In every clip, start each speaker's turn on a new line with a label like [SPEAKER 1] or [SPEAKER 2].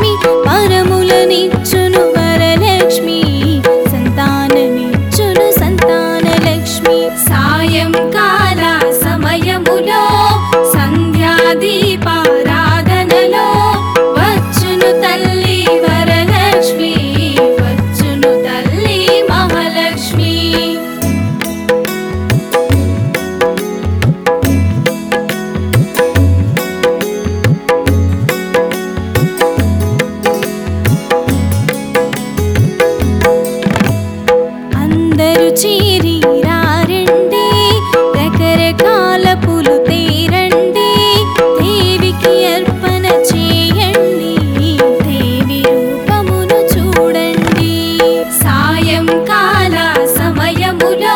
[SPEAKER 1] వరలక్ష్మి వరములనిచ్చును వరలక్ష్మి సంతానమిచ్చును సంతానలక్ష్మి సాయంకాల సమయములో సంధ్యాదీపారాధనలో వచ్చును తల్లి వరలక్ష్మి వచ్చును తల్లి మహాలక్ష్మి అందరూ చేరి రారండి రకరకాల పూలు తేరండి దేవికి అర్పణ చేయండి దేవి రూపమును చూడండి సాయంకాల సమయములో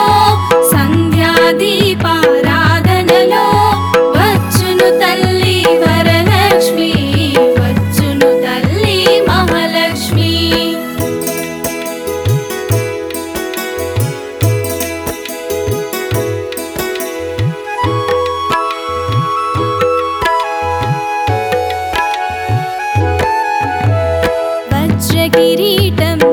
[SPEAKER 1] సంధ్యాదీపారాధనలో వచ్చును తల్లి వరలక్ష్మి వచ్చును తల్లి మహాలక్ష్మి వజ్రకిరీటం